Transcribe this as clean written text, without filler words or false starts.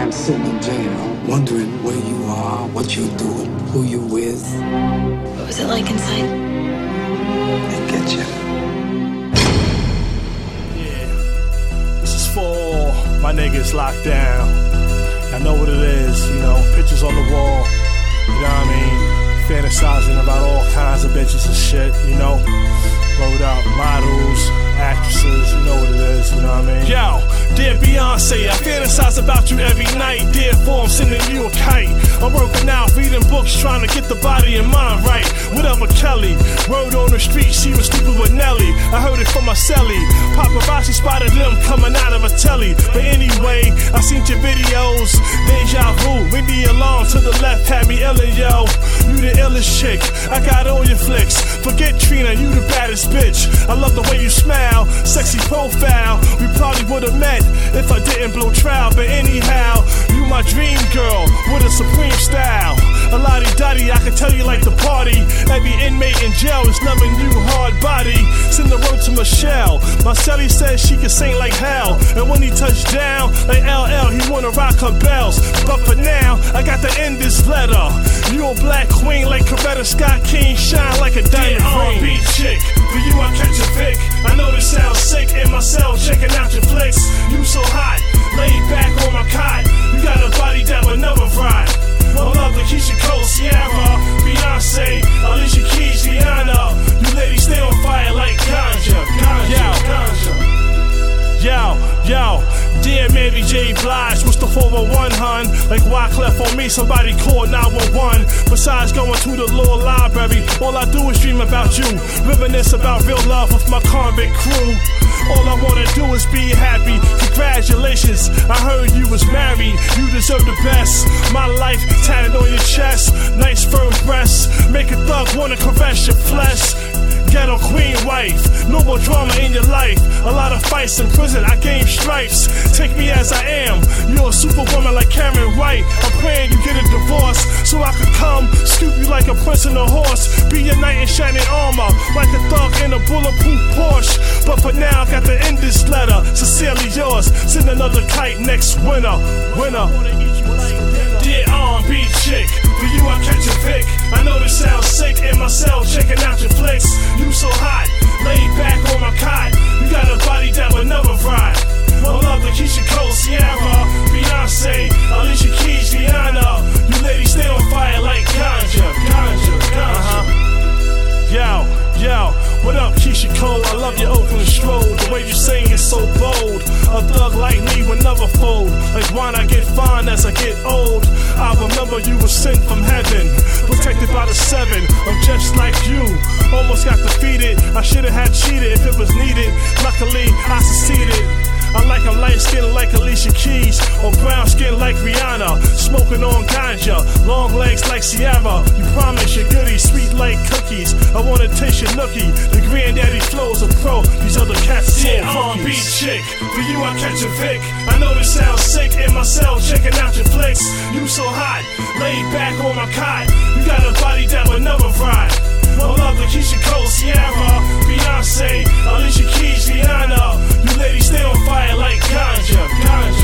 sitting in jail, wondering where you are, what you're doing, who you with. What was it like inside? They get you. Yeah, this is for all my niggas locked down. I know what it is, you know, pictures on the wall, you know what I mean? Fantasizing about all kinds of bitches and shit, you know? Wrote out models, actresses, you know what it is, you know what I mean? Yo, dear Beyonce, I fantasize about you every night. Therefore, I'm sending you a kite. I'm working out, reading books, trying to get the body and mind right. Whatever Kelly, word on the street, she was sleeping with Nelly. I heard it from my celly. Paparazzi spotted them coming out of a telly. But anyway, I seen your videos. Deja vu, ring the alarm to the left, had me illin', yo. You the illest chick, I got all your flicks. Forget Trina, you the baddest bitch. I love the way you smile, sexy profile. We probably would've met if I didn't blow trial. But anyhow, you my dream girl with a supreme style. A lottie-dottie, I can tell you like the party. Every inmate in jail is loving you hard body. Send the word to Michelle. Marcelli says she can sing like hell. And when he touched down, like LL, he wanna rock her bells. But for now, I got to end this letter. You a black queen like Coretta Scott King, shine like a diamond ring. R&B chick, for you I catch a Vic. I know this sounds sick, in my cell checking out your flicks. You so hot, laid back on my cot. You got a body that would never rot. One love to Keisha Cole, Ciara, Beyonce, Alicia Keys, Rihanna. You ladies stay on fire like ganja, ganja. Yo, dear Mary J. Blige, what's the 401, hun? Like Wyclef on me, somebody call 911. Besides going to the law library, all I do is dream about you. Reminisce about real love with my convict crew. All I wanna do is be happy. Congratulations, I heard you was married. You deserve the best. My life tatted on your chest. Nice firm breasts. Make a thug wanna caress your flesh. Ghetto queen wife, no more drama in your life. A lot of fights in prison, I gained stripes. Take me as I am, you're a superwoman like Karen White. I'm praying you get a divorce, so I could come, scoop you like a prince on a horse. Be your knight in shining armor, like a thug in a bulletproof Porsche. But for now, I got to end this letter. Sincerely yours, send another kite next winter. Dear R&B chick, for you I catch a Vic. I know this sounds sick, in my cell checking out your flicks. You so hot, laid back on my cot. You got a body that would never rot. One love to Keisha Cole, Ciara, Beyonce, Alicia Keys, Rihanna. You ladies stay on fire like ganja. Yo, what up, Keisha Cole? I love your Oakland stroll. The way you sing is so bold. A thug like me would never fold. Like wine, I get fine as I get old. I remember you were sent from heaven, protected by the seven. I'm just like you, almost got defeated. I should've had cheated if it was needed. Luckily, I succeeded. I like them light skin like Alicia Keys, or brown skin like Rihanna. Smoking on ganja, long legs like Ciara. You promise you're goodies, sweet like cookies. I wanna taste your nookie. The granddaddy flows a pro. These other cats so R&B chick, for you I catch a Vic. I know this sounds sick, in my cell checking out your flicks. You so hot, laid back on my cot. You got a body that would never rot. One love to Keisha Cole, Ciara, Beyonce, Alicia Keys, Rihanna. You ladies stay on fire like ganja.